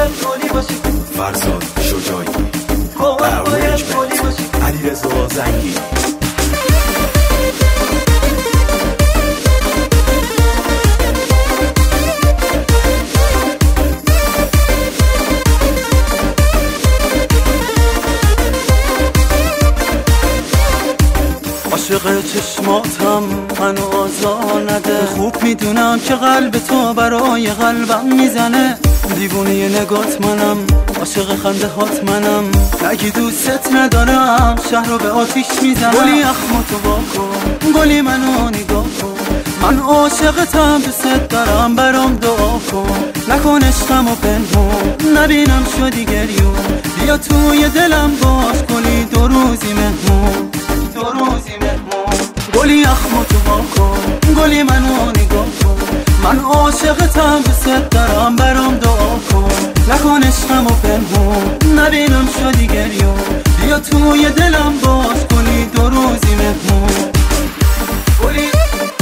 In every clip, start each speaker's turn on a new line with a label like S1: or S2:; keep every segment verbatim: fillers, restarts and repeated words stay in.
S1: گلی باشی
S2: فرزاد شجاعی
S1: باید باید گلی باشی
S2: علیرضا زنگی
S3: عاشق چشماتم منو آزار نده، خوب میدونم که قلب تو برای قلبم میزنه. دیوونه نگات منم، عاشق خنده هات منم، نگی دوست ندارم شهر رو به آتیش میزنم. گلی اخماتو واکن، گلی منو نگاه کن، من عاشقتم دوست دارم برام دعا کن. نکن عشقمو پنهون، نبینم شدی گریون، بیا توی دلم باش گلی دو روزی مهمون، دو روزی مهمون. گلی اخماتو واکن، گلی منو نگاه کن، من عاشقتم دوست دارم برام دعا کن. نکن عشقمو پنهون، نبینم شدی گریون، بیا توی دلم باش گلی دو روزی مهمون. گلی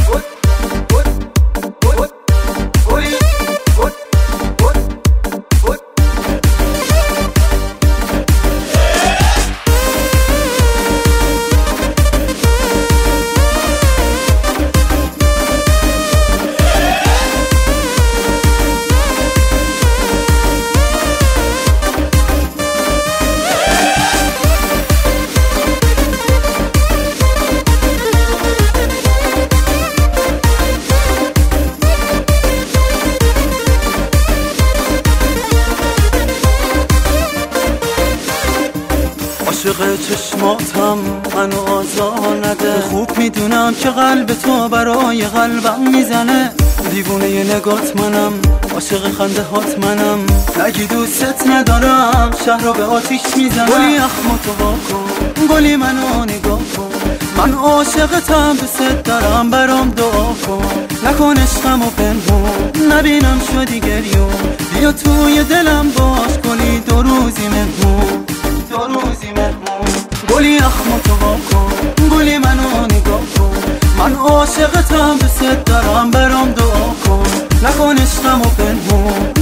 S3: عاشق چشماتم منو آزار نده، خوب میدونم که قلب تو برای قلبم میزنه. دیوونه نگات منم، عاشق خنده هات منم، نگی دوست ندارم شهر رو به آتیش میزنم. گلی اخماتو واکن، گلی منو نگاه کن، من عاشقتم دوست دارم برام دعا کن. نکن عشقمو پنهون، نبینم شدی گریون، بیا توی دلم باش گلی دو روزی مهمون، دو روزی مهمون. گلی اخماتو واکن، گلی منو نگاه کن، من عاشقتم دوست دارم برام دعا کن. نکن عشقمو پنهون،